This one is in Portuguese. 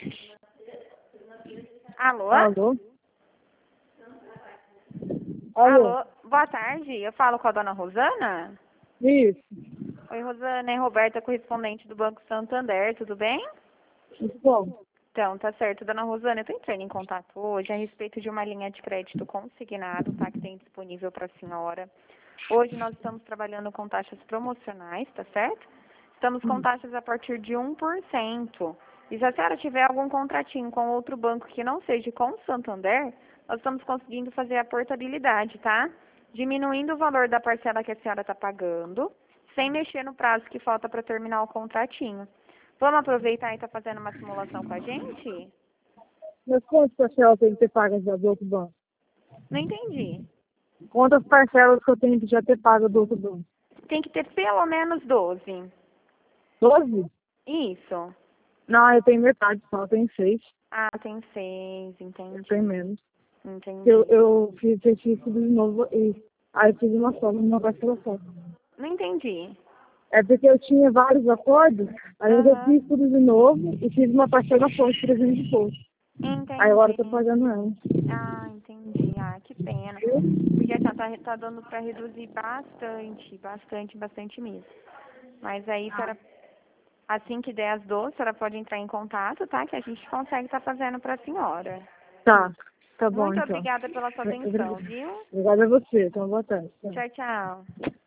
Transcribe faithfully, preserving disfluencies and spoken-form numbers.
Alô? Alô? Alô? Alô? Boa tarde. Eu falo com a dona Rosana? Isso. Oi, Rosana. É Roberta, correspondente do Banco Santander. Tudo bem? Muito bom. Então, tá certo, dona Rosana. Eu tô entrando em contato hoje a respeito de uma linha de crédito consignado, tá? Que tem disponível para a senhora. Hoje nós estamos trabalhando com taxas promocionais, tá certo? Estamos com taxas a partir de um por cento. E se a senhora tiver algum contratinho com outro banco que não seja com o Santander, nós estamos conseguindo fazer a portabilidade, tá? Diminuindo o valor da parcela que a senhora está pagando, sem mexer no prazo que falta para terminar o contratinho. Vamos aproveitar e estar fazendo uma simulação com a gente? Mas quantas parcelas tem que ter pagas do outro banco? Não entendi. Quantas parcelas que eu tenho que já ter pago do outro banco? Tem que ter pelo menos doze. Doze? Isso. Não, eu tenho metade só, eu tenho seis. Ah, tem seis, Eu entendi. tenho menos. Entendi. Eu, eu fiz exercício de novo e aí eu fiz uma só, uma parcela só. Não entendi. É porque eu tinha vários acordos, aí eu Aham. fiz tudo de novo e fiz uma parcela só de trezentos e pouco. Aí agora eu tô Entendi. pagando ela. Ah, entendi. Ah, que pena. Porque assim, ó, tá, tá dando para reduzir bastante, bastante, bastante mesmo. Mas aí, a senhora, assim que der as doze, a senhora pode entrar em contato, tá? Que a gente consegue estar fazendo para a senhora. Tá, tá bom Muito então. obrigada pela sua atenção, viu? Obrigada a você, então boa tarde. Tchau. Tchau, tchau.